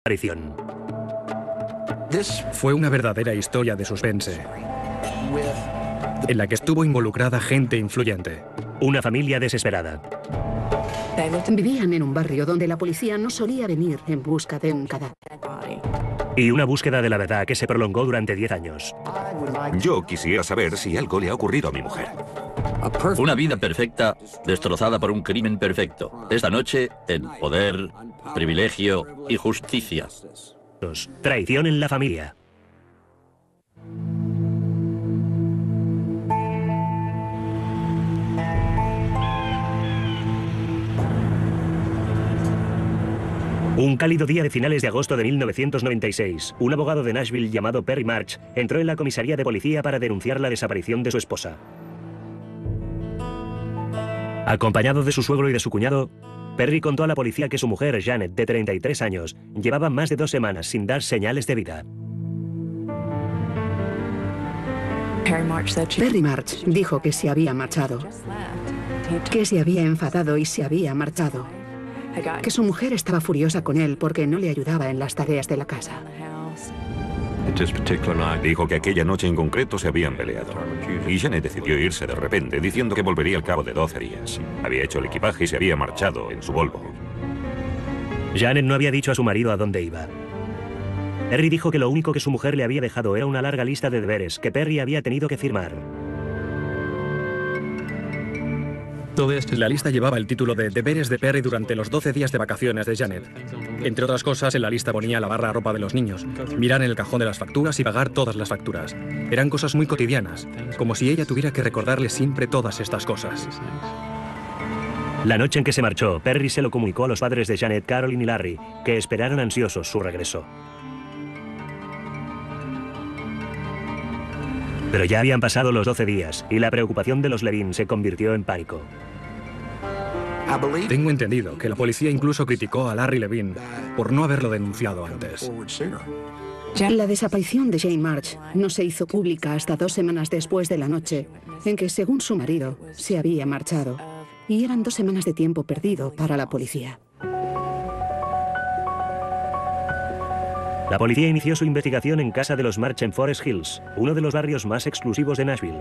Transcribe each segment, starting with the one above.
desaparición. Fue una verdadera historia de suspense, en la que estuvo involucrada gente influyente. Una familia desesperada. Vivían en un barrio donde la policía no solía venir en busca de un cadáver. Y una búsqueda de la verdad que se prolongó durante 10 años. Yo quisiera saber si algo le ha ocurrido a mi mujer. Una vida perfecta destrozada por un crimen perfecto. Esta noche, en Poder, Privilegio y Justicia. Traición en la familia. Un cálido día de finales de agosto de 1996, un abogado de Nashville llamado Perry March entró en la comisaría de policía para denunciar la desaparición de su esposa. Acompañado de su suegro y de su cuñado, Perry contó a la policía que su mujer, Janet, de 33 años, llevaba más de 2 semanas sin dar señales de vida. Perry March dijo que se había marchado, que se había enfadado y se había marchado, que su mujer estaba furiosa con él porque no le ayudaba en las tareas de la casa. Dijo que aquella noche en concreto se habían peleado. Y Janet decidió irse de repente, diciendo que volvería al cabo de 12 días. Había hecho el equipaje y se había marchado en su Volvo. Janet no había dicho a su marido a dónde iba. Perry dijo que lo único que su mujer le había dejado era una larga lista de deberes que Perry había tenido que firmar. La lista llevaba el título de Deberes de Perry durante los 12 días de vacaciones de Janet. Entre otras cosas, en la lista ponía lavar la ropa de los niños, mirar en el cajón de las facturas y pagar todas las facturas. Eran cosas muy cotidianas, como si ella tuviera que recordarle siempre todas estas cosas. La noche en que se marchó, Perry se lo comunicó a los padres de Janet, Carolyn y Larry, que esperaron ansiosos su regreso. Pero ya habían pasado los 12 días y la preocupación de los Levin se convirtió en pánico. Tengo entendido que la policía incluso criticó a Larry Levin por no haberlo denunciado antes. La desaparición de Jane March no se hizo pública hasta 2 semanas después de la noche en que, según su marido, se había marchado. Y eran 2 semanas de tiempo perdido para la policía. La policía inició su investigación en casa de los March en Forest Hills, uno de los barrios más exclusivos de Nashville.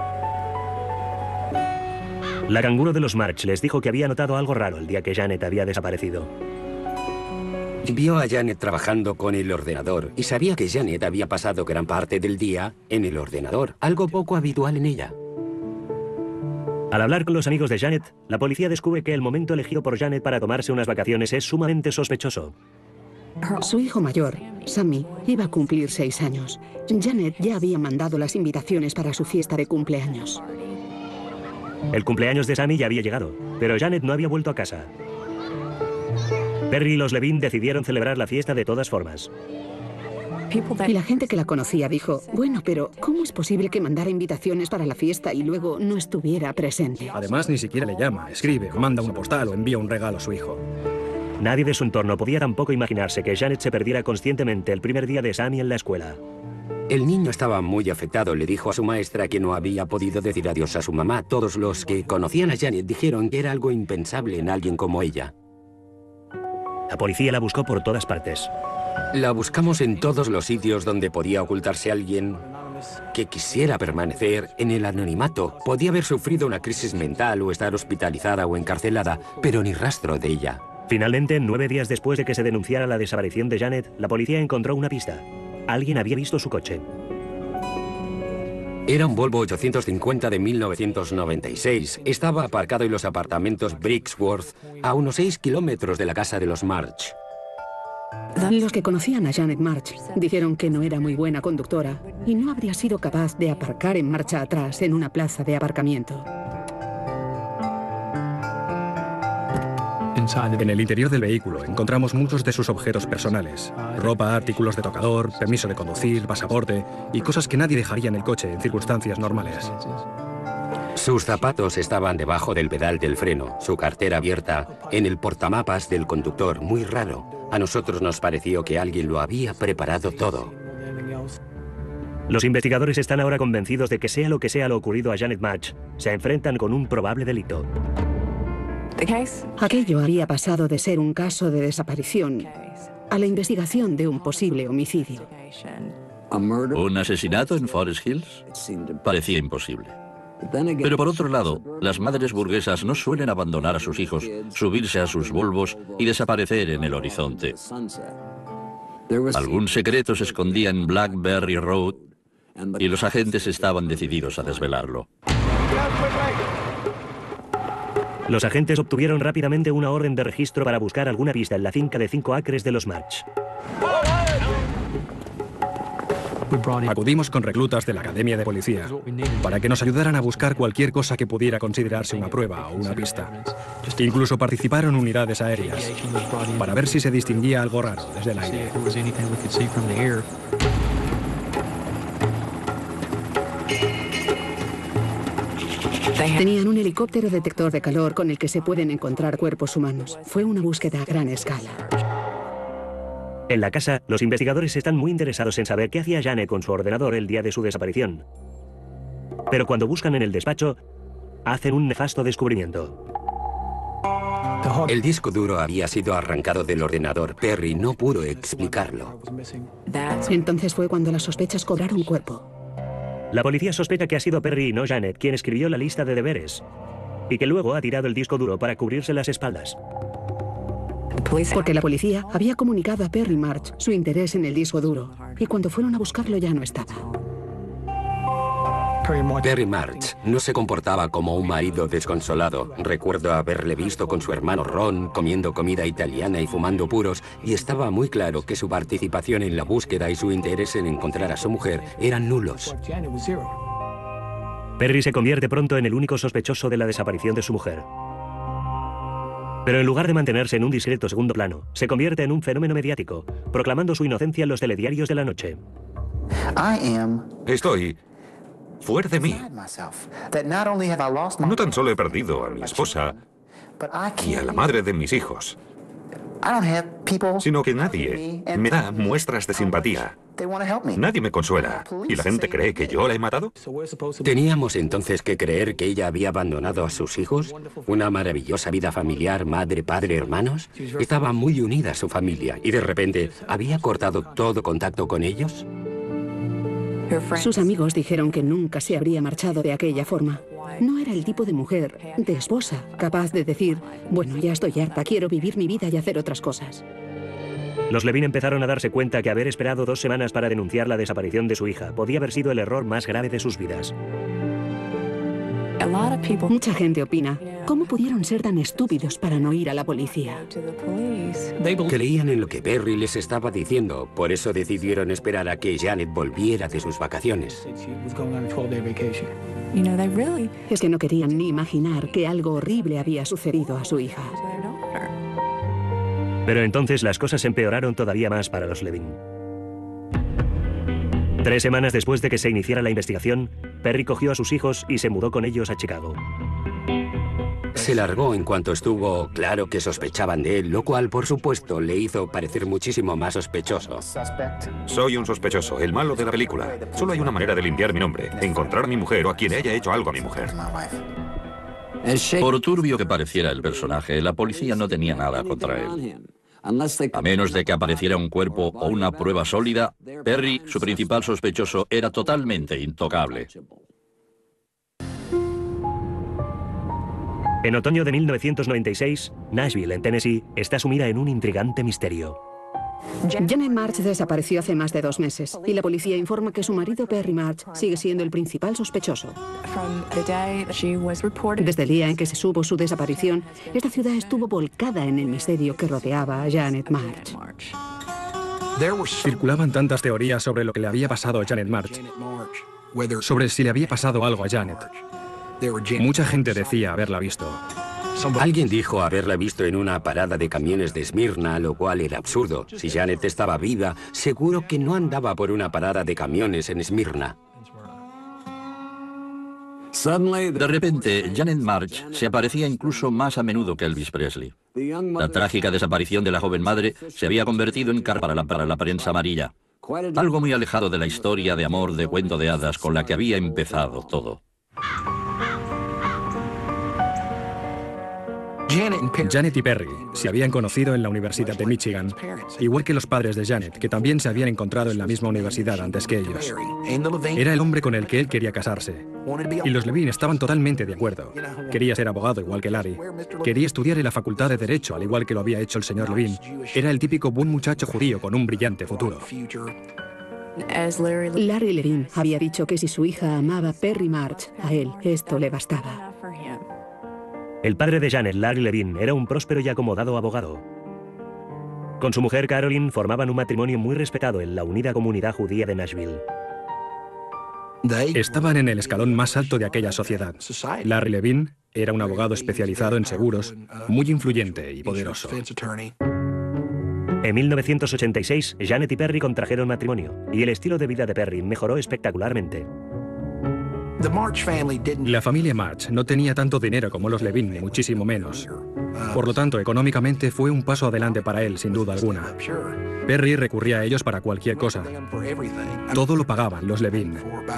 La canguro de los March les dijo que había notado algo raro el día que Janet había desaparecido. Vio a Janet trabajando con el ordenador y sabía que Janet había pasado gran parte del día en el ordenador, algo poco habitual en ella. Al hablar con los amigos de Janet, la policía descubre que el momento elegido por Janet para tomarse unas vacaciones es sumamente sospechoso. Su hijo mayor, Sammy, iba a cumplir 6 años. Janet ya había mandado las invitaciones para su fiesta de cumpleaños. El cumpleaños de Sammy ya había llegado, pero Janet no había vuelto a casa. Perry y los Levin decidieron celebrar la fiesta de todas formas. Y la gente que la conocía dijo, bueno, pero ¿cómo es posible que mandara invitaciones para la fiesta y luego no estuviera presente? Además, ni siquiera le llama, escribe, o manda una postal o envía un regalo a su hijo. Nadie de su entorno podía tampoco imaginarse que Janet se perdiera conscientemente el primer día de Sammy en la escuela. El niño estaba muy afectado, le dijo a su maestra que no había podido decir adiós a su mamá. Todos los que conocían a Janet dijeron que era algo impensable en alguien como ella. La policía la buscó por todas partes. La buscamos en todos los sitios donde podía ocultarse alguien que quisiera permanecer en el anonimato. Podía haber sufrido una crisis mental o estar hospitalizada o encarcelada, pero ni rastro de ella. Finalmente, 9 días después de que se denunciara la desaparición de Janet, la policía encontró una pista. Alguien había visto su coche. Era un Volvo 850 de 1996. Estaba aparcado en los apartamentos Brixworth, a unos 6 kilómetros de la casa de los March. Los que conocían a Janet March dijeron que no era muy buena conductora y no habría sido capaz de aparcar en marcha atrás en una plaza de aparcamiento. En el interior del vehículo encontramos muchos de sus objetos personales. Ropa, artículos de tocador, permiso de conducir, pasaporte y cosas que nadie dejaría en el coche en circunstancias normales. Sus zapatos estaban debajo del pedal del freno, su cartera abierta en el portamapas del conductor, muy raro. A nosotros nos pareció que alguien lo había preparado todo. Los investigadores están ahora convencidos de que sea lo ocurrido a Janet March, se enfrentan con un probable delito. Aquello había pasado de ser un caso de desaparición a la investigación de un posible homicidio. ¿Un asesinato en Forest Hills? Parecía imposible. Pero por otro lado, las madres burguesas no suelen abandonar a sus hijos, subirse a sus Volvos y desaparecer en el horizonte. Algún secreto se escondía en Blackberry Road y los agentes estaban decididos a desvelarlo. Los agentes obtuvieron rápidamente una orden de registro para buscar alguna pista en la finca de 5 acres de los March. Acudimos con reclutas de la Academia de Policía para que nos ayudaran a buscar cualquier cosa que pudiera considerarse una prueba o una pista. Incluso participaron unidades aéreas para ver si se distinguía algo raro desde el aire. Tenían un helicóptero detector de calor con el que se pueden encontrar cuerpos humanos. Fue una búsqueda a gran escala. En la casa, los investigadores están muy interesados en saber qué hacía Janet con su ordenador el día de su desaparición. Pero cuando buscan en el despacho, hacen un nefasto descubrimiento. El disco duro había sido arrancado del ordenador. Perry no pudo explicarlo. Entonces fue cuando las sospechas cobraron cuerpo. La policía sospecha que ha sido Perry y no Janet quien escribió la lista de deberes y que luego ha tirado el disco duro para cubrirse las espaldas. Porque la policía había comunicado a Perry March su interés en el disco duro y cuando fueron a buscarlo ya no estaba. Perry March no se comportaba como un marido desconsolado. Recuerdo haberle visto con su hermano Ron comiendo comida italiana y fumando puros, y estaba muy claro que su participación en la búsqueda y su interés en encontrar a su mujer eran nulos. Perry se convierte pronto en el único sospechoso de la desaparición de su mujer. Pero en lugar de mantenerse en un discreto segundo plano, se convierte en un fenómeno mediático, proclamando su inocencia en los telediarios de la noche. Estoy fuera de mí. No tan solo he perdido a mi esposa y a la madre de mis hijos, sino que nadie me da muestras de simpatía. Nadie me consuela. ¿Y la gente cree que yo la he matado? ¿Teníamos entonces que creer que ella había abandonado a sus hijos? Una maravillosa vida familiar, madre, padre, hermanos. Estaba muy unida a su familia y de repente había cortado todo contacto con ellos. Sus amigos dijeron que nunca se habría marchado de aquella forma. No era el tipo de mujer, de esposa, capaz de decir, bueno, ya estoy harta, quiero vivir mi vida y hacer otras cosas. Los Levin empezaron a darse cuenta que haber esperado 2 semanas para denunciar la desaparición de su hija podía haber sido el error más grave de sus vidas. Mucha gente opina, ¿cómo pudieron ser tan estúpidos para no ir a la policía? Creían en lo que Perry les estaba diciendo, por eso decidieron esperar a que Janet volviera de sus vacaciones. Es que no querían ni imaginar que algo horrible había sucedido a su hija. Pero entonces las cosas empeoraron todavía más para los Levin. 3 semanas después de que se iniciara la investigación, Perry cogió a sus hijos y se mudó con ellos a Chicago. Se largó en cuanto estuvo claro que sospechaban de él, lo cual, por supuesto, le hizo parecer muchísimo más sospechoso. Soy un sospechoso, el malo de la película. Solo hay una manera de limpiar mi nombre: encontrar a mi mujer o a quien haya hecho algo a mi mujer. Por turbio que pareciera el personaje, la policía no tenía nada contra él. A menos de que apareciera un cuerpo o una prueba sólida, Perry, su principal sospechoso, era totalmente intocable. En otoño de 1996, Nashville, en Tennessee, está sumida en un intrigante misterio. Janet March desapareció hace más de 2 meses y la policía informa que su marido Perry March sigue siendo el principal sospechoso. Desde el día en que se supo su desaparición, esta ciudad estuvo volcada en el misterio que rodeaba a Janet March. Circulaban tantas teorías sobre lo que le había pasado a Janet March, sobre si le había pasado algo a Janet. Mucha gente decía haberla visto. Alguien dijo haberla visto en una parada de camiones de Esmirna, lo cual era absurdo. Si Janet estaba viva, seguro que no andaba por una parada de camiones en Esmirna. De repente, Janet March se aparecía incluso más a menudo que Elvis Presley. La trágica desaparición de la joven madre se había convertido en carpa para la prensa amarilla. Algo muy alejado de la historia de amor de cuento de hadas con la que había empezado todo. Janet y Perry se habían conocido en la Universidad de Michigan, igual que los padres de Janet, que también se habían encontrado en la misma universidad antes que ellos. Era el hombre con el que él quería casarse. Y los Levine estaban totalmente de acuerdo. Quería ser abogado igual que Larry. Quería estudiar en la Facultad de Derecho, al igual que lo había hecho el señor Levine. Era el típico buen muchacho judío con un brillante futuro. Larry Levine había dicho que si su hija amaba a Perry March, a él esto le bastaba. El padre de Janet, Larry Levine, era un próspero y acomodado abogado. Con su mujer Carolyn formaban un matrimonio muy respetado en la unida comunidad judía de Nashville. Estaban en el escalón más alto de aquella sociedad. Larry Levine era un abogado especializado en seguros, muy influyente y poderoso. En 1986, Janet y Perry contrajeron matrimonio, y el estilo de vida de Perry mejoró espectacularmente. La familia March no tenía tanto dinero como los Levine, ni muchísimo menos. Por lo tanto, económicamente fue un paso adelante para él, sin duda alguna. Perry recurría a ellos para cualquier cosa. Todo lo pagaban los Levine.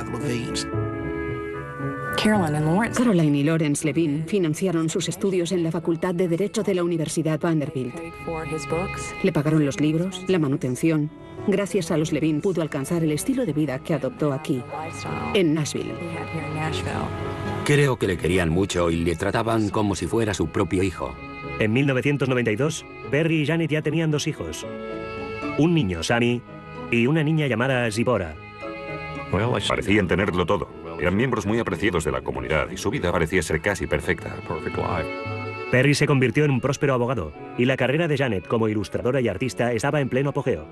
Caroline y Lawrence Levine financiaron sus estudios en la Facultad de Derecho de la Universidad Vanderbilt. Le pagaron los libros, la manutención. Gracias a los Levine pudo alcanzar el estilo de vida que adoptó aquí, en Nashville. Creo que le querían mucho y le trataban como si fuera su propio hijo. En 1992, Perry y Janet ya tenían 2 hijos. Un niño, Sammy, y una niña llamada Zipporah. Parecían tenerlo todo. Eran miembros muy apreciados de la comunidad y su vida parecía ser casi perfecta. Perry se convirtió en un próspero abogado, y la carrera de Janet como ilustradora y artista estaba en pleno apogeo.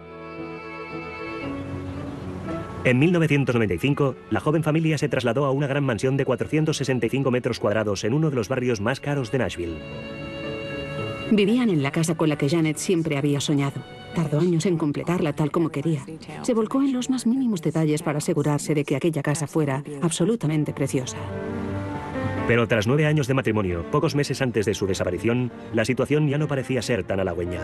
En 1995, la joven familia se trasladó a una gran mansión de 465 metros cuadrados en uno de los barrios más caros de Nashville. Vivían en la casa con la que Janet siempre había soñado. Tardó años en completarla tal como quería. Se volcó en los más mínimos detalles para asegurarse de que aquella casa fuera absolutamente preciosa. Pero tras 9 años de matrimonio, pocos meses antes de su desaparición, la situación ya no parecía ser tan halagüeña.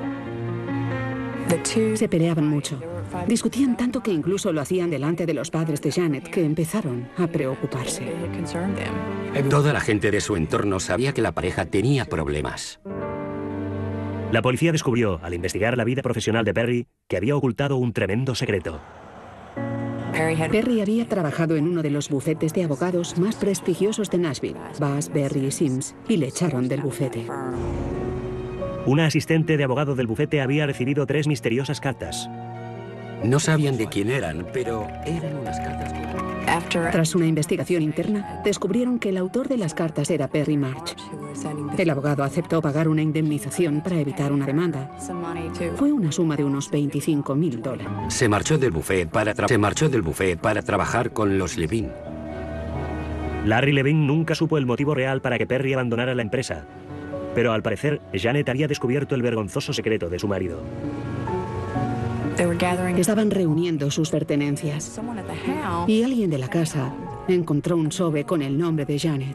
Se peleaban mucho. Discutían tanto que incluso lo hacían delante de los padres de Janet, que empezaron a preocuparse. Toda la gente de su entorno sabía que la pareja tenía problemas. La policía descubrió, al investigar la vida profesional de Perry, que había ocultado un tremendo secreto. Perry había trabajado en uno de los bufetes de abogados más prestigiosos de Nashville, Bass, Berry y Sims, y le echaron del bufete. Una asistente de abogado del bufete había recibido 3 misteriosas cartas. No sabían de quién eran, pero eran unas cartas. Tras una investigación interna, descubrieron que el autor de las cartas era Perry March. El abogado aceptó pagar una indemnización para evitar una demanda. Fue una suma de unos $25,000. Se marchó del buffet para trabajar con los Levine. Larry Levine nunca supo el motivo real para que Perry abandonara la empresa. Pero al parecer, Janet había descubierto el vergonzoso secreto de su marido. Estaban reuniendo sus pertenencias y alguien de la casa encontró un sobre con el nombre de Janet.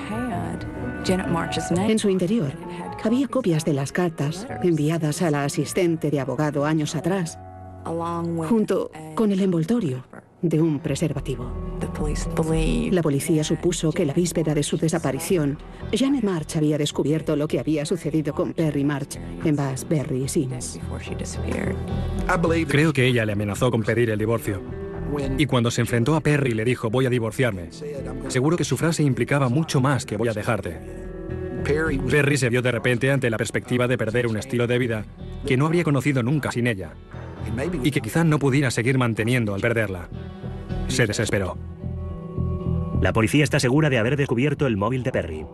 En su interior había copias de las cartas enviadas a la asistente de abogado años atrás, junto con el envoltorio de un preservativo. La policía supuso que la víspera de su desaparición, Janet March había descubierto lo que había sucedido con Perry March en Bass, Berry y Sims. Creo que ella le amenazó con pedir el divorcio. Y cuando se enfrentó a Perry le dijo, voy a divorciarme. Seguro que su frase implicaba mucho más que voy a dejarte. Perry se vio de repente ante la perspectiva de perder un estilo de vida que no habría conocido nunca sin ella, y que quizá no pudiera seguir manteniendo al perderla. Se desesperó. La policía está segura de haber descubierto el móvil de Perry.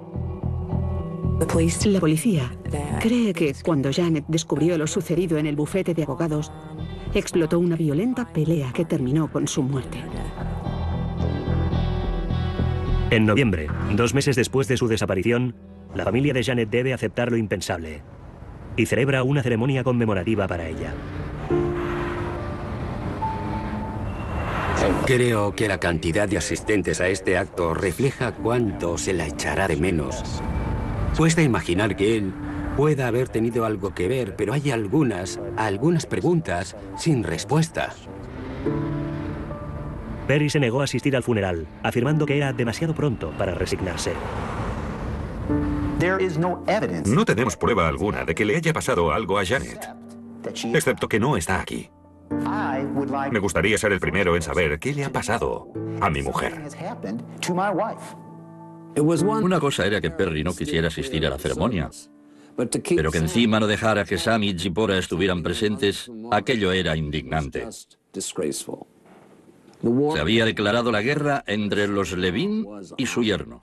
La policía cree que cuando Janet descubrió lo sucedido en el bufete de abogados, explotó una violenta pelea que terminó con su muerte. En noviembre, 2 meses después de su desaparición, la familia de Janet debe aceptar lo impensable y celebra una ceremonia conmemorativa para ella. Creo que la cantidad de asistentes a este acto refleja cuánto se la echará de menos. Cuesta imaginar que él pueda haber tenido algo que ver, pero hay algunas preguntas sin respuesta. Perry se negó a asistir al funeral, afirmando que era demasiado pronto para resignarse. No tenemos prueba alguna de que le haya pasado algo a Janet, excepto que no está aquí. Me gustaría ser el primero en saber qué le ha pasado a mi mujer. Una cosa era que Perry no quisiera asistir a la ceremonia, pero que encima no dejara que Sam y Zipporah estuvieran presentes, aquello era indignante. Se había declarado la guerra entre los Levin y su yerno.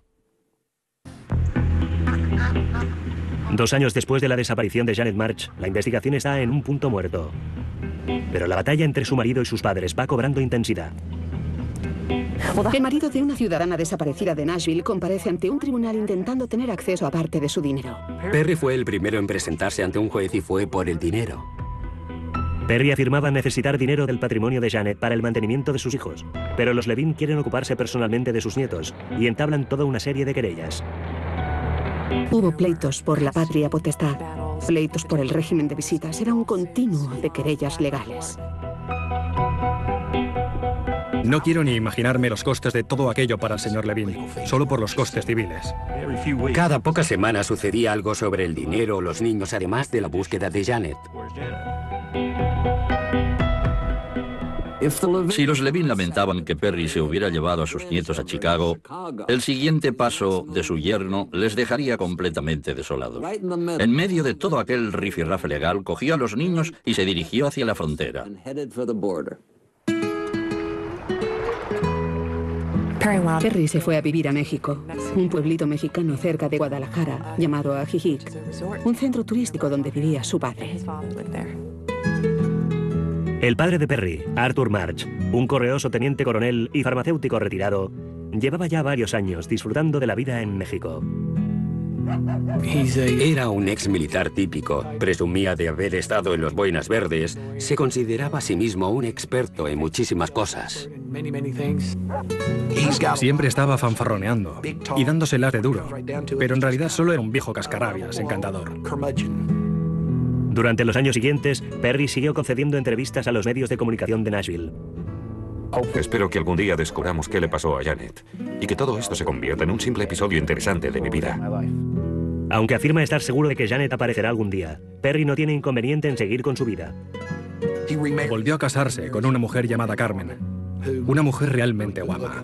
2 años después de la desaparición de Janet March, la investigación está en un punto muerto. Pero la batalla entre su marido y sus padres va cobrando intensidad. El marido de una ciudadana desaparecida de Nashville comparece ante un tribunal intentando tener acceso a parte de su dinero. Perry fue el primero en presentarse ante un juez y fue por el dinero. Perry afirmaba necesitar dinero del patrimonio de Janet para el mantenimiento de sus hijos, pero los Levin quieren ocuparse personalmente de sus nietos y entablan toda una serie de querellas. Hubo pleitos por la patria potestad, pleitos por el régimen de visitas. Era un continuo de querellas legales. No quiero ni imaginarme los costes de todo aquello para el señor Levin, solo por los costes civiles. Cada pocas semanas sucedía algo sobre el dinero o los niños, además de la búsqueda de Janet. Si los Levin lamentaban que Perry se hubiera llevado a sus nietos a Chicago, el siguiente paso de su yerno les dejaría completamente desolados. En medio de todo aquel rifirrafe legal, cogió a los niños y se dirigió hacia la frontera. Perry se fue a vivir a México, un pueblito mexicano cerca de Guadalajara, llamado Ajijic, un centro turístico donde vivía su padre. El padre de Perry, Arthur March, un correoso teniente coronel y farmacéutico retirado, llevaba ya varios años disfrutando de la vida en México. Era un ex militar típico, presumía de haber estado en los Boinas Verdes, se consideraba a sí mismo un experto en muchísimas cosas. Siempre estaba fanfarroneando y dándoselas de duro, pero en realidad solo era un viejo cascarabias encantador. Durante los años siguientes, Perry siguió concediendo entrevistas a los medios de comunicación de Nashville. Espero que algún día descubramos qué le pasó a Janet y que todo esto se convierta en un simple episodio interesante de mi vida. Aunque afirma estar seguro de que Janet aparecerá algún día, Perry no tiene inconveniente en seguir con su vida. Volvió a casarse con una mujer llamada Carmen, una mujer realmente guapa.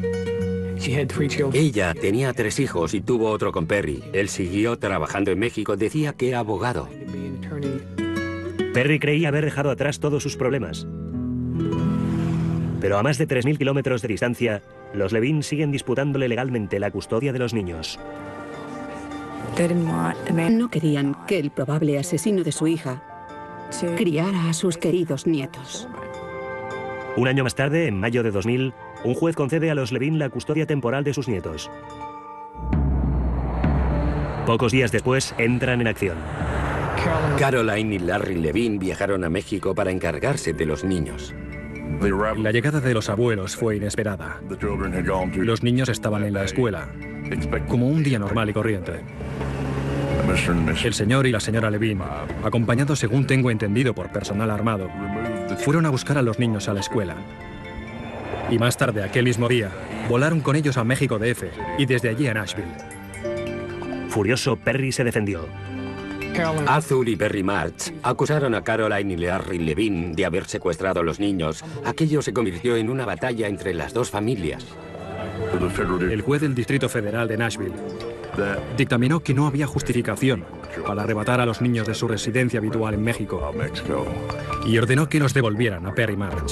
Ella tenía 3 hijos y tuvo otro con Perry. Él siguió trabajando en México, decía que era abogado. Perry creía haber dejado atrás todos sus problemas. Pero a más de 3.000 kilómetros de distancia, los Levin siguen disputándole legalmente la custodia de los niños. No querían que el probable asesino de su hija criara a sus queridos nietos. Un año más tarde, en mayo de 2000, un juez concede a los Levin la custodia temporal de sus nietos. Pocos días después, entran en acción. Caroline y Larry Levin viajaron a México para encargarse de los niños. La llegada de los abuelos fue inesperada. Los niños estaban en la escuela, como un día normal y corriente. El señor y la señora Levin, acompañados según tengo entendido por personal armado, fueron a buscar a los niños a la escuela. Y más tarde, aquel mismo día, volaron con ellos a México DF y desde allí a Nashville. Furioso, Perry se defendió. Arthur y Perry March acusaron a Caroline y Larry Levin de haber secuestrado a los niños. Aquello se convirtió en una batalla entre las dos familias. El juez del Distrito Federal de Nashville dictaminó que no había justificación para arrebatar a los niños de su residencia habitual en México y ordenó que los devolvieran a Perry March.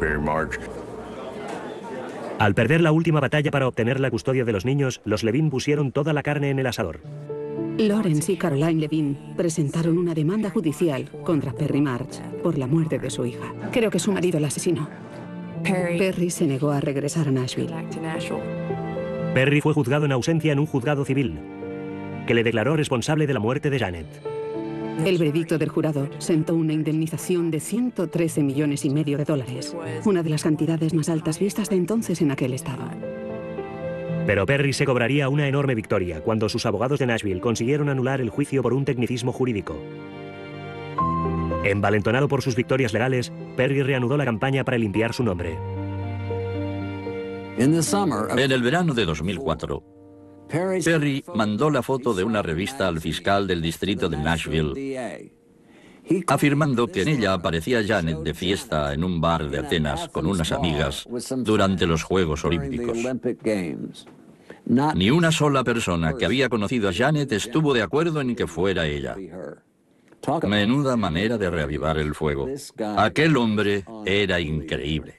Al perder la última batalla para obtener la custodia de los niños, los Levin pusieron toda la carne en el asador. Lawrence y Caroline Levin presentaron una demanda judicial contra Perry March por la muerte de su hija. Creo que su marido la asesinó. Perry se negó a regresar a Nashville. Perry fue juzgado en ausencia en un juzgado civil, que le declaró responsable de la muerte de Janet. El veredicto del jurado sentó una indemnización de $113,5 millones de dólares, una de las cantidades más altas vistas de entonces en aquel estado. Pero Perry se cobraría una enorme victoria cuando sus abogados de Nashville consiguieron anular el juicio por un tecnicismo jurídico. Envalentonado por sus victorias legales, Perry reanudó la campaña para limpiar su nombre. En el verano de 2004, Perry mandó la foto de una revista al fiscal del distrito de Nashville, afirmando que en ella aparecía Janet de fiesta en un bar de Atenas con unas amigas durante los Juegos Olímpicos. Ni una sola persona que había conocido a Janet estuvo de acuerdo en que fuera ella. Menuda manera de reavivar el fuego. Aquel hombre era increíble.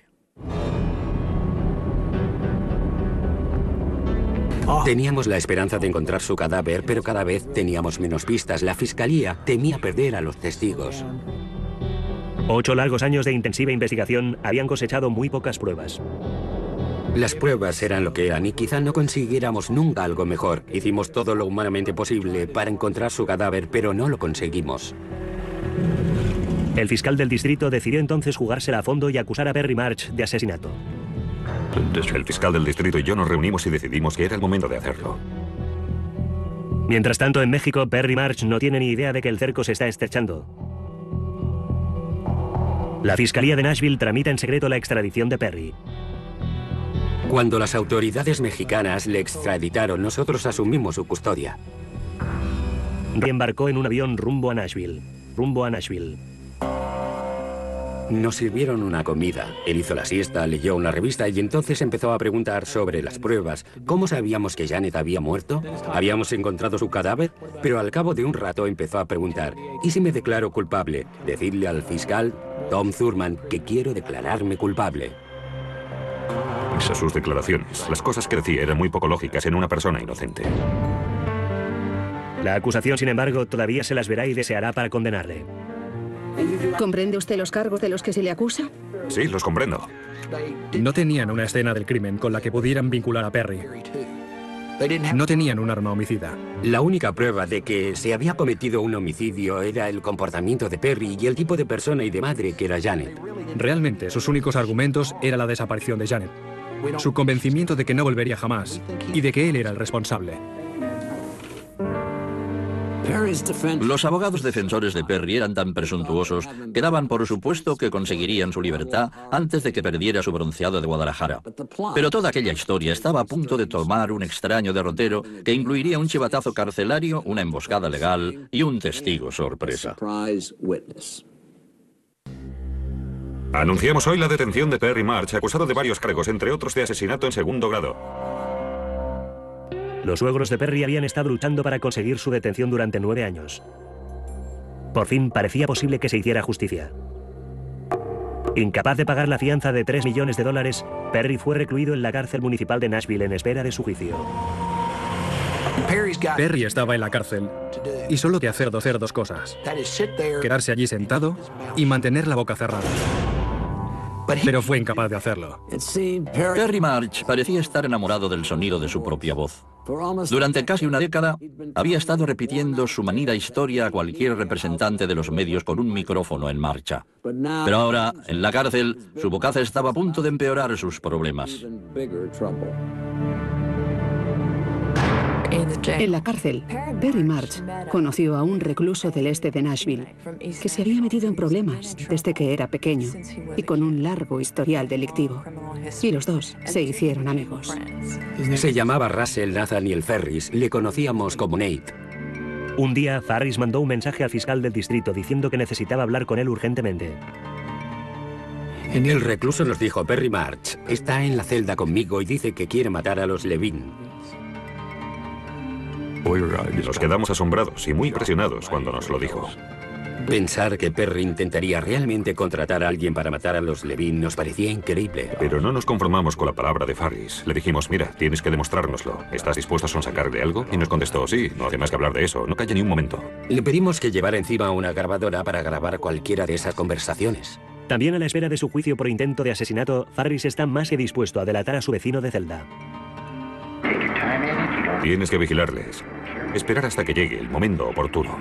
Teníamos la esperanza de encontrar su cadáver, pero cada vez teníamos menos pistas. La fiscalía temía perder a los testigos. 8 largos años de intensiva investigación habían cosechado muy pocas pruebas. Las pruebas eran lo que eran y quizá no consiguiéramos nunca algo mejor. Hicimos todo lo humanamente posible para encontrar su cadáver, pero no lo conseguimos. El fiscal del distrito decidió entonces jugársela a fondo y acusar a Perry March de asesinato. El fiscal del distrito y yo nos reunimos y decidimos que era el momento de hacerlo. Mientras tanto, en México, Perry March no tiene ni idea de que el cerco se está estrechando. La Fiscalía de Nashville tramita en secreto la extradición de Perry. Cuando las autoridades mexicanas le extraditaron, nosotros asumimos su custodia. Embarcó en un avión rumbo a Nashville. Nos sirvieron una comida. Él hizo la siesta, leyó una revista y entonces empezó a preguntar sobre las pruebas. ¿Cómo sabíamos que Janet había muerto? ¿Habíamos encontrado su cadáver? Pero al cabo de un rato empezó a preguntar, ¿y si me declaro culpable? Decidle al fiscal, Tom Thurman, que quiero declararme culpable. Esas sus declaraciones, las cosas que decía eran muy poco lógicas en una persona inocente. La acusación, sin embargo, todavía se las verá y deseará para condenarle. ¿Comprende usted los cargos de los que se le acusa? Sí, los comprendo. No tenían una escena del crimen con la que pudieran vincular a Perry. No tenían un arma homicida. La única prueba de que se había cometido un homicidio era el comportamiento de Perry y el tipo de persona y de madre que era Janet. Realmente, sus únicos argumentos era la desaparición de Janet, su convencimiento de que no volvería jamás y de que él era el responsable. Los abogados defensores de Perry eran tan presuntuosos que daban por supuesto que conseguirían su libertad antes de que perdiera su bronceado de Guadalajara. Pero toda aquella historia estaba a punto de tomar un extraño derrotero que incluiría un chivatazo carcelario, una emboscada legal y un testigo sorpresa. Anunciamos hoy la detención de Perry March, acusado de varios cargos, entre otros de asesinato en segundo grado. Los suegros de Perry habían estado luchando para conseguir su detención durante 9 años. Por fin parecía posible que se hiciera justicia. Incapaz de pagar la fianza de $3 millones, Perry fue recluido en la cárcel municipal de Nashville en espera de su juicio. Perry estaba en la cárcel y solo que hacer dos cosas: quedarse allí sentado y mantener la boca cerrada. Pero fue incapaz de hacerlo. Perry March parecía estar enamorado del sonido de su propia voz. Durante casi una década había estado repitiendo su manida historia a cualquier representante de los medios con un micrófono en marcha. Pero ahora, en la cárcel, su bocaza estaba a punto de empeorar sus problemas. En la cárcel, Perry March conoció a un recluso del este de Nashville que se había metido en problemas desde que era pequeño y con un largo historial delictivo. Y los dos se hicieron amigos. Se llamaba Russell Nathaniel Ferris. Le conocíamos como Nate. Un día, Ferris mandó un mensaje al fiscal del distrito diciendo que necesitaba hablar con él urgentemente. El recluso nos dijo, Perry March está en la celda conmigo y dice que quiere matar a los Levin. Nos quedamos asombrados y muy impresionados cuando nos lo dijo. Pensar que Perry intentaría realmente contratar a alguien para matar a los Levin nos parecía increíble. Pero no nos conformamos con la palabra de Ferris. Le dijimos, mira, tienes que demostrárnoslo. ¿Estás dispuesto a sonsacarle algo? Y nos contestó, sí, no hace más que hablar de eso. No calla ni un momento. Le pedimos que llevara encima una grabadora para grabar cualquiera de esas conversaciones. También a la espera de su juicio por intento de asesinato, Ferris está más que dispuesto a delatar a su vecino de celda. Tienes que vigilarles. Esperar hasta que llegue el momento oportuno.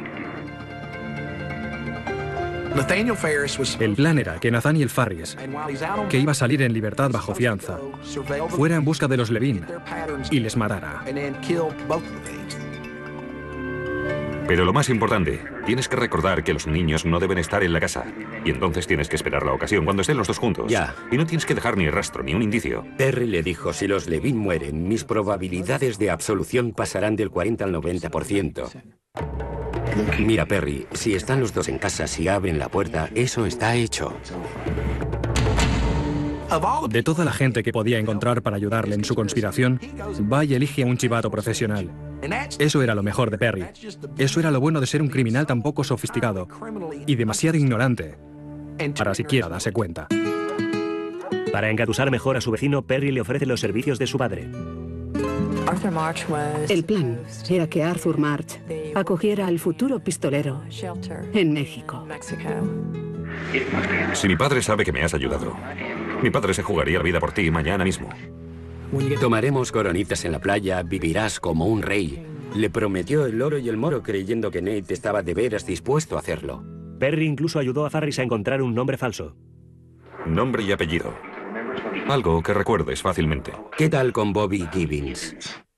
El plan era que Nathaniel Ferris, que iba a salir en libertad bajo fianza, fuera en busca de los Levin y les matara. Pero lo más importante, tienes que recordar que los niños no deben estar en la casa. Y entonces tienes que esperar la ocasión cuando estén los dos juntos. Ya. Y no tienes que dejar ni rastro, ni un indicio. Perry le dijo, si los Levin mueren, mis probabilidades de absolución pasarán del 40 al 90%. Mira, Perry, si están los dos en casa, si abren la puerta, eso está hecho. De toda la gente que podía encontrar para ayudarle en su conspiración, va y elige a un chivato profesional. Eso era lo mejor de Perry. Eso era lo bueno de ser un criminal tan poco sofisticado y demasiado ignorante para siquiera darse cuenta. Para engatusar mejor a su vecino, Perry le ofrece los servicios de su padre. El plan era que Arthur March acogiera al futuro pistolero en México. Si mi padre sabe que me has ayudado, mi padre se jugaría la vida por ti mañana mismo. Tomaremos coronitas en la playa, vivirás como un rey. Le prometió el oro y el moro creyendo que Nate estaba de veras dispuesto a hacerlo. Perry incluso ayudó a Farris a encontrar un nombre falso. Nombre y apellido. Algo que recuerdes fácilmente. ¿Qué tal con Bobby Gibbons?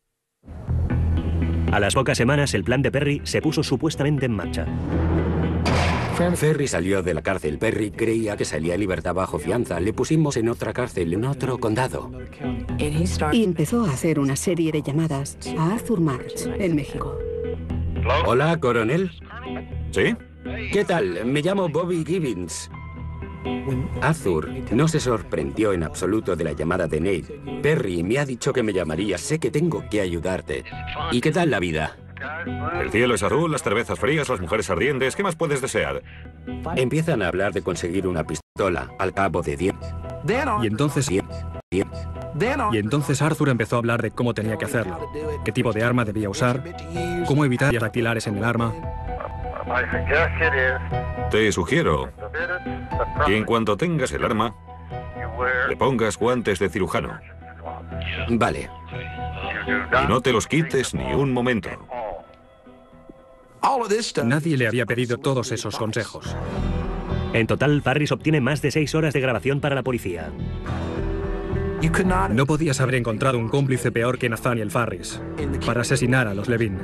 A las pocas semanas, el plan de Perry se puso supuestamente en marcha. Ferry salió de la cárcel. Perry creía que salía en libertad bajo fianza. Le pusimos en otra cárcel, en otro condado. Y empezó a hacer una serie de llamadas a Arthur March en México. Hola, coronel. ¿Sí? ¿Qué tal? Me llamo Bobby Gibbons. Arthur no se sorprendió en absoluto de la llamada de Nate. Perry me ha dicho que me llamaría. Sé que tengo que ayudarte. ¿Y qué tal la vida? El cielo es azul, las cervezas frías, las mujeres ardientes. ¿Qué más puedes desear? Empiezan a hablar de conseguir una pistola al cabo de 10. Y entonces Arthur empezó a hablar de cómo tenía que hacerlo, qué tipo de arma debía usar, cómo evitar huellas dactilares en el arma. Te sugiero que en cuanto tengas el arma, le pongas guantes de cirujano. Vale. Y no te los quites ni un momento. Nadie le había pedido todos esos consejos. En total, Farris obtiene más de 6 horas de grabación para la policía. No podías haber encontrado un cómplice peor que Nathaniel Farris para asesinar a los Levin.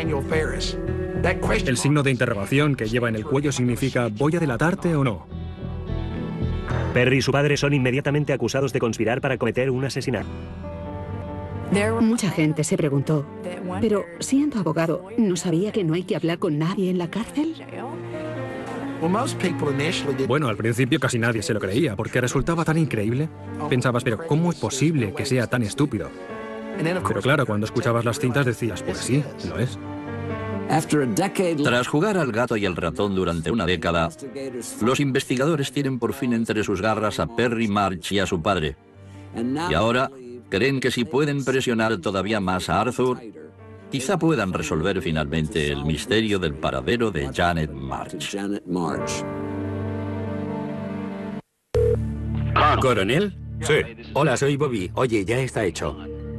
El signo de interrogación que lleva en el cuello significa ¿voy a delatarte o no? Perry y su padre son inmediatamente acusados de conspirar para cometer un asesinato. Mucha gente se preguntó, pero siendo abogado, ¿no sabía que no hay que hablar con nadie en la cárcel? Bueno, al principio casi nadie se lo creía, porque resultaba tan increíble. Pensabas, pero ¿cómo es posible que sea tan estúpido? Pero claro, cuando escuchabas las cintas decías, pues sí, lo es. Tras jugar al gato y el ratón durante una década, los investigadores tienen por fin entre sus garras a Perry March y a su padre. Y ahora creen que si pueden presionar todavía más a Arthur, quizá puedan resolver finalmente el misterio del paradero de Janet March. ¿Coronel? Sí. Hola, soy Bobby. Oye, ya está hecho.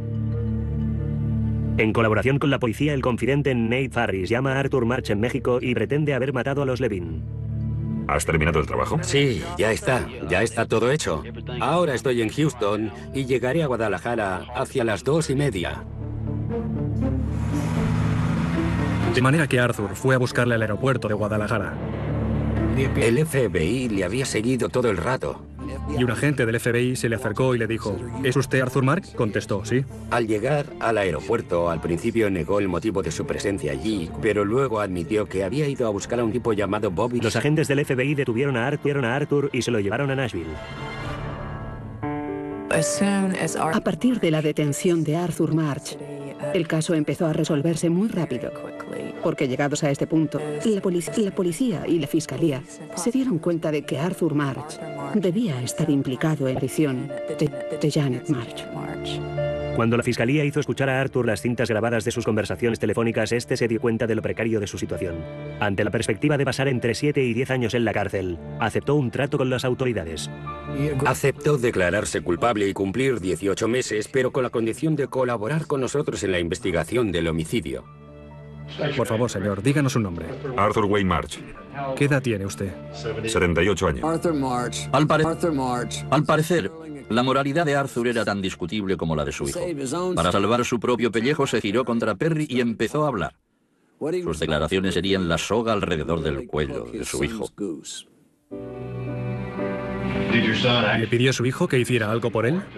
En colaboración con la policía, el confidente Nate Farris llama a Arthur March en México y pretende haber matado a los Levin. ¿Has terminado el trabajo? Sí, ya está todo hecho. Ahora estoy en Houston y llegaré a Guadalajara hacia las 2:30. De manera que Arthur fue a buscarle al aeropuerto de Guadalajara. El FBI le había seguido todo el rato. Y un agente del FBI se le acercó y le dijo, ¿es usted Arthur March? Contestó, sí. Al llegar al aeropuerto, al principio negó el motivo de su presencia allí, pero luego admitió que había ido a buscar a un tipo llamado Bobby. Los agentes del FBI detuvieron a Arthur y se lo llevaron a Nashville. A partir de la detención de Arthur March, el caso empezó a resolverse muy rápido, porque llegados a este punto, la policía y la fiscalía se dieron cuenta de que Arthur March debía estar implicado en la aparición de Janet March. Cuando la fiscalía hizo escuchar a Arthur las cintas grabadas de sus conversaciones telefónicas, este se dio cuenta de lo precario de su situación. Ante la perspectiva de pasar entre 7 y 10 años en la cárcel, aceptó un trato con las autoridades. Aceptó declararse culpable y cumplir 18 meses, pero con la condición de colaborar con nosotros en la investigación del homicidio. Por favor, señor, díganos un nombre. Arthur Wayne March. ¿Qué edad tiene usted? 78 años. Al parecer, la moralidad de Arthur era tan discutible como la de su hijo. Para salvar su propio pellejo se giró contra Perry y empezó a hablar. Sus declaraciones serían la soga alrededor del cuello de su hijo. ¿Le pidió a su hijo que hiciera algo por él?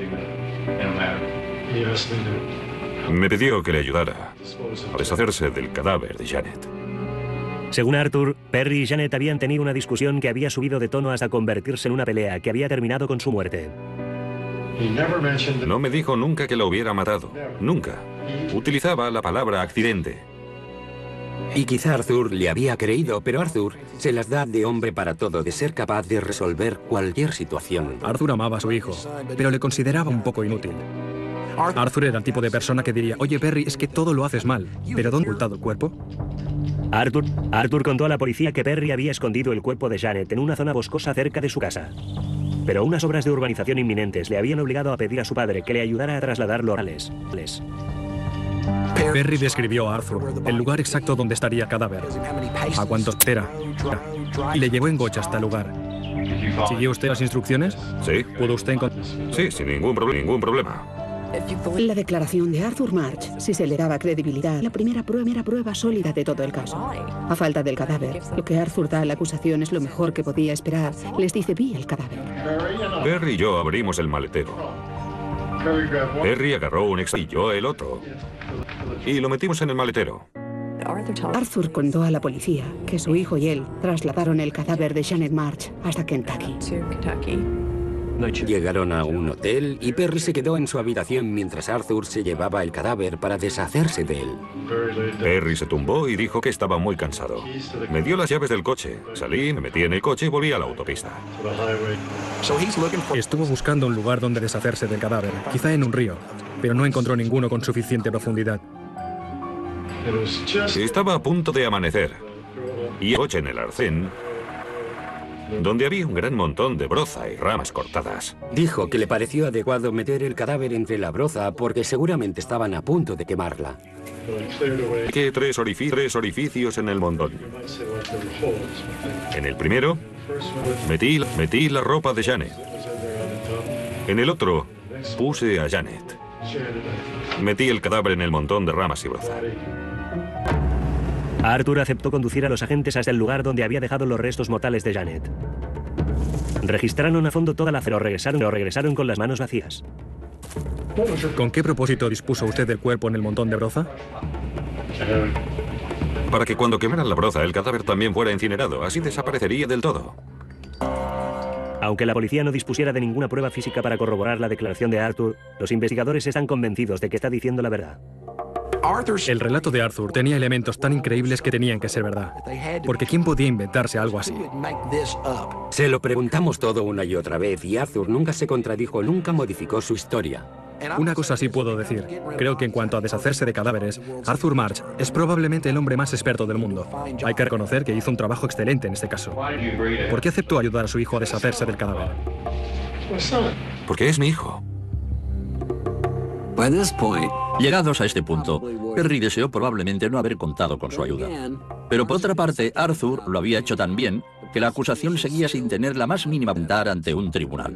Me pidió que le ayudara a deshacerse del cadáver de Janet. Según Arthur, Perry y Janet habían tenido una discusión que había subido de tono hasta convertirse en una pelea que había terminado con su muerte. No me dijo nunca que la hubiera matado. Nunca. Utilizaba la palabra accidente. Y quizá Arthur le había creído, pero Arthur se las da de hombre para todo, de ser capaz de resolver cualquier situación. Arthur amaba a su hijo, pero le consideraba un poco inútil. Arthur era el tipo de persona que diría, oye Perry, es que todo lo haces mal, ¿pero dónde ha ocultado el cuerpo? Arthur contó a la policía que Perry había escondido el cuerpo de Janet en una zona boscosa cerca de su casa. Pero unas obras de urbanización inminentes le habían obligado a pedir a su padre que le ayudara a trasladarlo a Gales. Perry describió a Arthur el lugar exacto donde estaría el cadáver, a cuántos era, y le llevó en coche hasta el lugar. ¿Siguió usted las instrucciones? Sí. ¿Pudo usted encontrar? Sí, sin ningún problema. La declaración de Arthur March, si se le daba credibilidad, la primera prueba sólida de todo el caso. A falta del cadáver, lo que Arthur da a la acusación es lo mejor que podía esperar. Les dice, vi el cadáver. Perry y yo abrimos el maletero. Perry agarró un y yo el otro. Y lo metimos en el maletero. Arthur contó a la policía que su hijo y él trasladaron el cadáver de Janet March hasta Kentucky. Llegaron a un hotel y Perry se quedó en su habitación mientras Arthur se llevaba el cadáver para deshacerse de él. Perry se tumbó y dijo que estaba muy cansado. Me dio las llaves del coche. Salí, me metí en el coche y volví a la autopista. Estuvo buscando un lugar donde deshacerse del cadáver, quizá en un río, pero no encontró ninguno con suficiente profundidad. Estaba a punto de amanecer. Y el coche en el arcén, donde había un gran montón de broza y ramas cortadas. Dijo que le pareció adecuado meter el cadáver entre la broza porque seguramente estaban a punto de quemarla. Que tres orificios en el montón. En el primero, metí la ropa de Janet. En el otro, puse a Janet. Metí el cadáver en el montón de ramas y broza. Arthur aceptó conducir a los agentes hasta el lugar donde había dejado los restos mortales de Janet. Registraron a fondo toda la zona, pero regresaron con las manos vacías. ¿Con qué propósito dispuso usted del cuerpo en el montón de broza? Para que cuando quemaran la broza, el cadáver también fuera incinerado. Así desaparecería del todo. Aunque la policía no dispusiera de ninguna prueba física para corroborar la declaración de Arthur, los investigadores están convencidos de que está diciendo la verdad. El relato de Arthur tenía elementos tan increíbles que tenían que ser verdad. Porque ¿quién podía inventarse algo así? Se lo preguntamos todo una y otra vez y Arthur nunca se contradijo, nunca modificó su historia. Una cosa sí puedo decir. Creo que en cuanto a deshacerse de cadáveres, Arthur March es probablemente el hombre más experto del mundo. Hay que reconocer que hizo un trabajo excelente en este caso. ¿Por qué aceptó ayudar a su hijo a deshacerse del cadáver? Porque es mi hijo. Llegados a este punto, Perry deseó probablemente no haber contado con su ayuda. Pero por otra parte, Arthur lo había hecho tan bien que la acusación seguía sin tener la más mínima puntar ante un tribunal.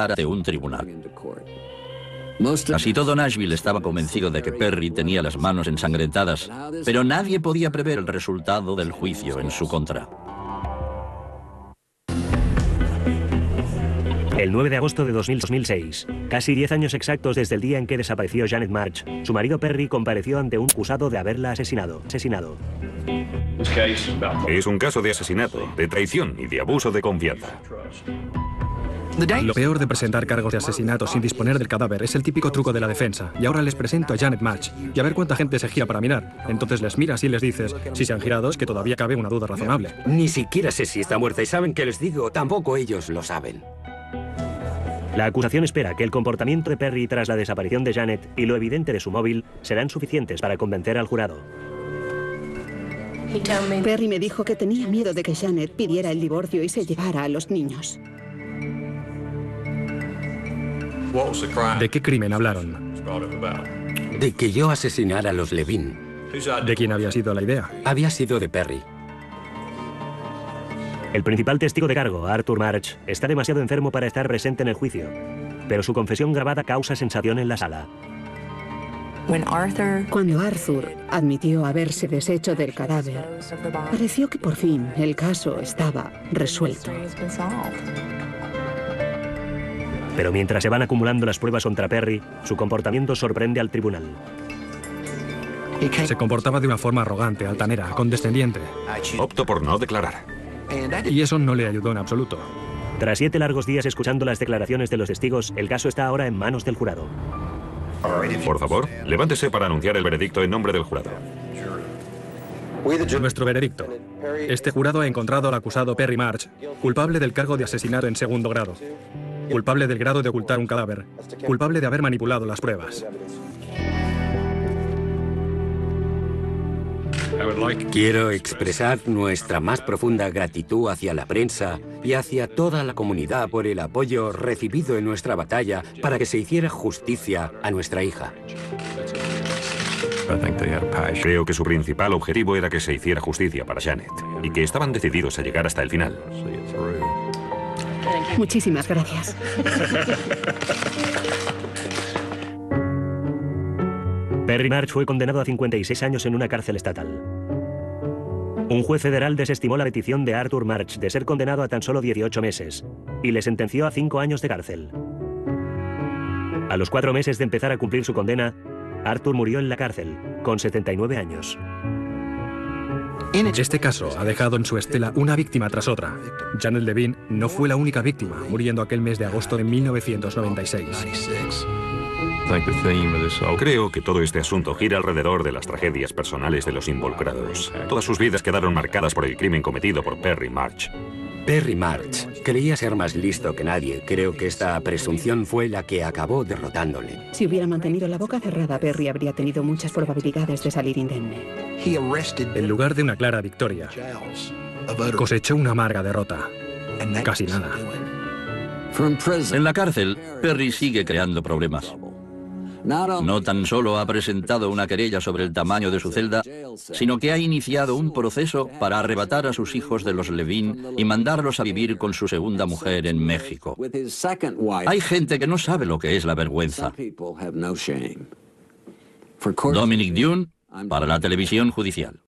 Casi todo Nashville estaba convencido de que Perry tenía las manos ensangrentadas, pero nadie podía prever el resultado del juicio en su contra. El 9 de agosto de 2006, casi 10 años exactos desde el día en que desapareció Janet March, su marido Perry compareció ante un acusado de haberla asesinado. Es un caso de asesinato, de traición y de abuso de confianza. Lo peor de presentar cargos de asesinato sin disponer del cadáver es el típico truco de la defensa. Y ahora les presento a Janet March y a ver cuánta gente se gira para mirar. Entonces les miras y les dices, si se han girado es que todavía cabe una duda razonable. Ni siquiera sé si está muerta y saben que les digo, tampoco ellos lo saben. La acusación espera que el comportamiento de Perry tras la desaparición de Janet y lo evidente de su móvil serán suficientes para convencer al jurado. Perry me dijo que tenía miedo de que Janet pidiera el divorcio y se llevara a los niños. ¿De qué crimen hablaron? De que yo asesinara a los Levine. ¿De quién había sido la idea? Había sido de Perry. El principal testigo de cargo, Arthur March, está demasiado enfermo para estar presente en el juicio, pero su confesión grabada causa sensación en la sala. Cuando Arthur admitió haberse deshecho del cadáver, pareció que por fin el caso estaba resuelto. Pero mientras se van acumulando las pruebas contra Perry, su comportamiento sorprende al tribunal. Se comportaba de una forma arrogante, altanera, condescendiente. Opto por no declarar. Y eso no le ayudó en absoluto. Tras 7 largos días escuchando las declaraciones de los testigos, el caso está ahora en manos del jurado. Por favor, levántese para anunciar el veredicto en nombre del jurado. Nuestro veredicto. Este jurado ha encontrado al acusado Perry March culpable del cargo de asesinato en segundo grado, culpable del grado de ocultar un cadáver, culpable de haber manipulado las pruebas. Quiero expresar nuestra más profunda gratitud hacia la prensa y hacia toda la comunidad por el apoyo recibido en nuestra batalla para que se hiciera justicia a nuestra hija. Creo que su principal objetivo era que se hiciera justicia para Janet y que estaban decididos a llegar hasta el final. Muchísimas gracias. Perry March fue condenado a 56 años en una cárcel estatal. Un juez federal desestimó la petición de Arthur March de ser condenado a tan solo 18 meses y le sentenció a 5 años de cárcel. A los 4 meses de empezar a cumplir su condena, Arthur murió en la cárcel, con 79 años. Este caso ha dejado en su estela una víctima tras otra. Janet Levine no fue la única víctima, muriendo aquel mes de agosto de 1996. Creo que todo este asunto gira alrededor de las tragedias personales de los involucrados. Todas sus vidas quedaron marcadas por el crimen cometido por Perry March. Perry March creía ser más listo que nadie. Creo que esta presunción fue la que acabó derrotándole. Si hubiera mantenido la boca cerrada, Perry habría tenido muchas probabilidades de salir indemne. En lugar de una clara victoria, cosechó una amarga derrota. Casi nada. En la cárcel, Perry sigue creando problemas. No tan solo ha presentado una querella sobre el tamaño de su celda, sino que ha iniciado un proceso para arrebatar a sus hijos de los Levine y mandarlos a vivir con su segunda mujer en México. Hay gente que no sabe lo que es la vergüenza. Dominic Dunne, para la televisión judicial.